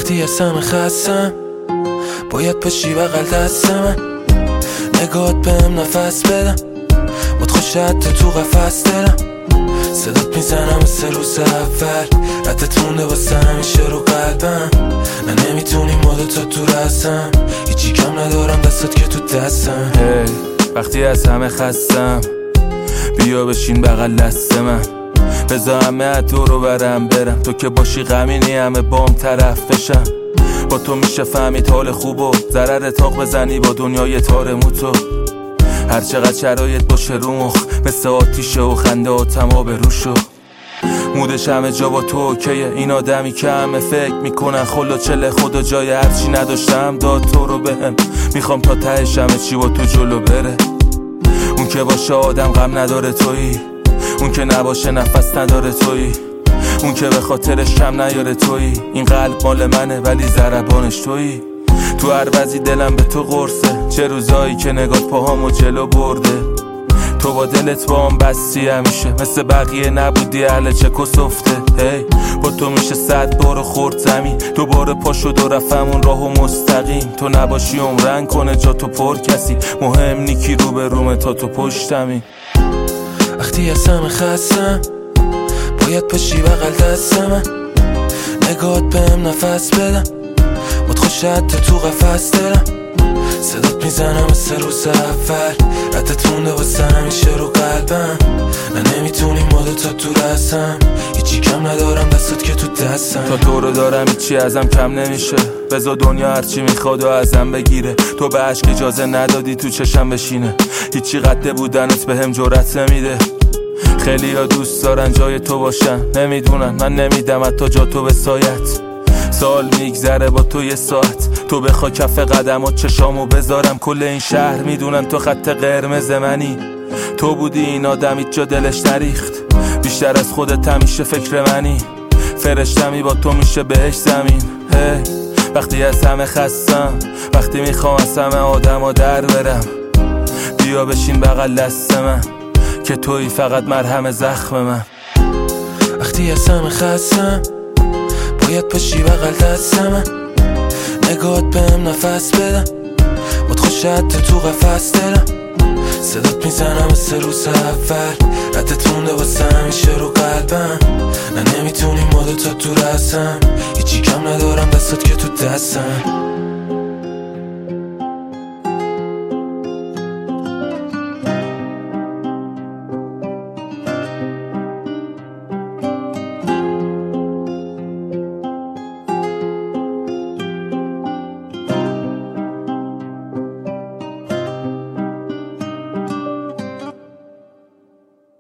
وقتی از همه خستم باید پشی بغل دست من، نگاهت بهم نفس بدم، باد خوشت تو قفس دلم، صدات میزنم مثل روز اول، ردت مونده واسه همیشه رو قلبم، نه نمیتونی مدتا تو رسم، هیچی کم ندارم دستت که تو دستم. وقتی از همه خستم بیا بشین بغل دست من، بذار همه دورو برم تو که باشی غمینی همه بام طرف بشم، با تو میشه فهمید حال خوب و ضرر تاق بزنی با دنیای تار موتو، هر چقدر شرایط باشه رو مخ مثل آتیشه و خنده و تمام روشو، مودش همه جا با تو اوکیه، این آدمی که همه فکر میکنن خلا چله خدا جای هرچی نداشتم داد تو رو بهم، میخوام تا تهش همه چی با تو جلو بره، اون که باشه آدم غم نداره تویی، اون که نباشه نفس نداره تویی، اون که به خاطرش کم نیاره تویی، این قلب مال منه ولی ضربانش تویی، تو هر وضعی دلم به تو قرصه، چه روزایی که نگات پاهامو جلو برده، تو با دلت با هم بستی همیشه، مثل بقیه نبودی اهل چه کسفته، با تو میشه 100 بار خورد زمین، دوباره پا شد و رفتمون راهو مستقیم، تو نباشی عمرن کنه جا تو پر کسی، مهم نیکی رو به رومه تا تو پشتمی. وقتی از همه خستم باید پشی بغل دست من، نگاهت بهم نفس بدم، باد خوشت تو قفس دلم، صدات میزنم مثل روز اول، ردت مونده واسه همیشه رو قلبم، نه نمیتونی مدتا تو رسم، هیچی کم ندارم دستت که تو دستم، تا تو رو دارم هیچی ازم کم نمیشه، بذار دنیا هرچی میخواد و ازم بگیره، تو به عشق اجازه ندادی تو چشم بشینه، هیچی قد بودنت بهم جرأت نمیده، خیلی ها دوست دارن جای تو باشن، نمیدونن من نمیدم حتی جا تو به سایت، سال میگذره با تو یه ساعت، تو بخوا کف قدمات چشامو بذارم، کل این شهر میدونن تو خط قرمز منی، تو بودی این آدم هیچ جا دلش نریخت، بیشتر از خودت همیشه فکر منی، فرشتمی با تو میشه بهش زمین. وقتی از همه خستم، وقتی میخوام از همه آدم در برم، بیا بشین بغل دست من که تویی فقط مرهم زخم من. وقتی از همه خستم باید پشی بغل دست من، نگاهت بهم نفس بدم، باد خوشت تو قفس دلم، صدات میزنم مثل روز اول، ردت مونده واسه همیشه رو قلبم، نه نمیتونی مدتا تو رسم، هیچی کم ندارم دستت که تو دستم.